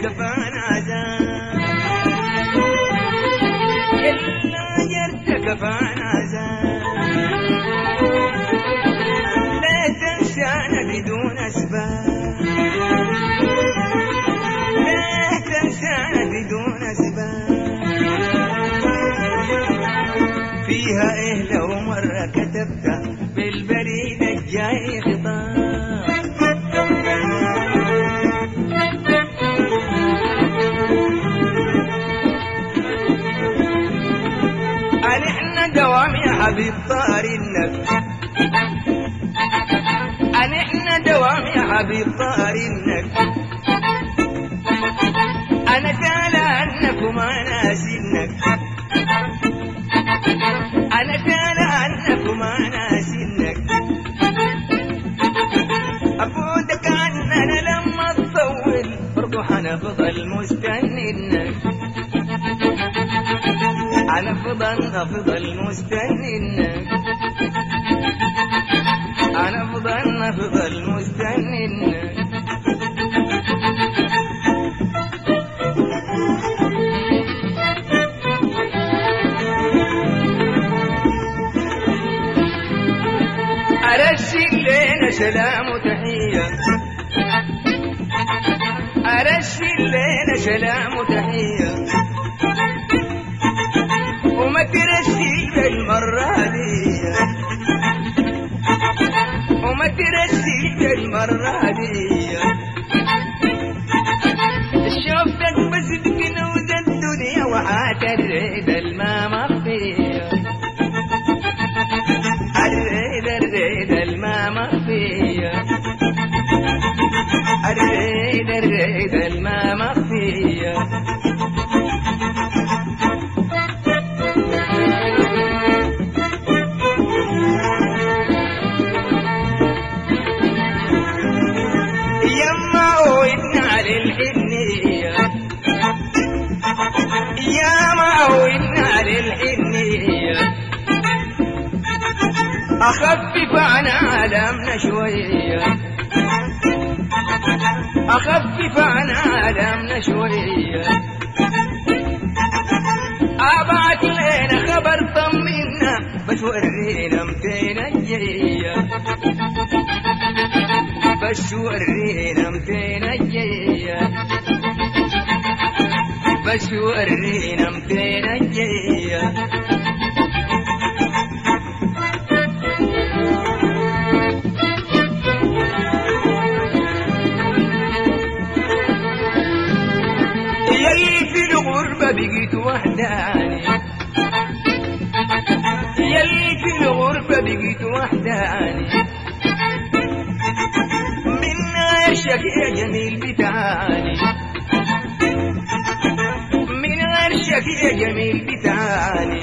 كفانا عذاب إلا جرت كفانا عذاب لا تنسانا بدون أسباب لا تنسانا بدون أسباب فيها إيه لو مرة كتبتها بالبريد الجاي خطاب أنحنا دوام يا حبيب طار النفس أنحنا دوام يا حبيب طار النفس أنا تالى عنك وما ناسينك أنا تالى عنك وما ناسينك أفوتك عننا لما تطول برضو حنفضل مستنينك أنا أفضل مستنينك أنا أفضل مستنينك أرسل لنا سلام وتحية أرسل لنا سلام وتحية وما ترسل بالمرة دي وما ترسل بالمرة دي شوفتك بس بكنوز الدنيا وعاتريد الماء مخفية الريد الماء مخفية الريد الماء مخفية يما عودنا على الحنية يما عودنا على الحنية أخفف عن عالمنا شوية أخفف عن عالمنا شوية أبعت لنا خبر طمنا بس ورينا متين الجية بس ورينا متين الجية بس ورينا متين الجية يلي في الغربة بقيت وحداني يلي في الغربة بقيت وحداني من غيرشك يا جميل بتعاني من غيرشك يا جميل بتعاني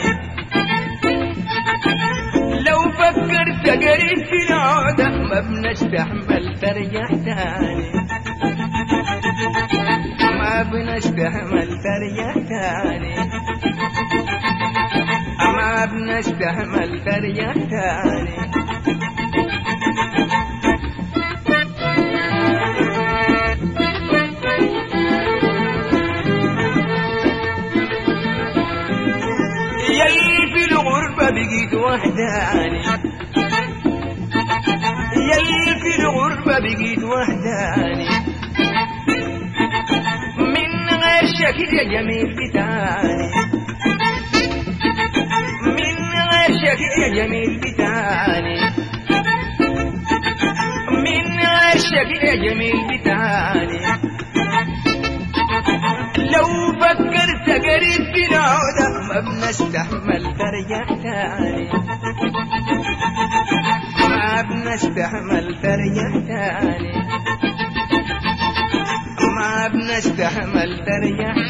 لو فكرت قريب في العودة ما بنستحمل ترجع تاني ما بنستحمل ترجع تاني ما بنستحمل ترجع تاني يلي في الغربة بقيت وحداني يلي في الغربة بقيت وحداني من غير شكل يا جميل بتعاني من غير شكل يا جميل بتعاني من غير شكل يا جميل بتعاني لو فكرت قريب في العودة ما بنستحمل ترجع تاني ما بنستحمل ترجع تاني ما بنستحمل ترجع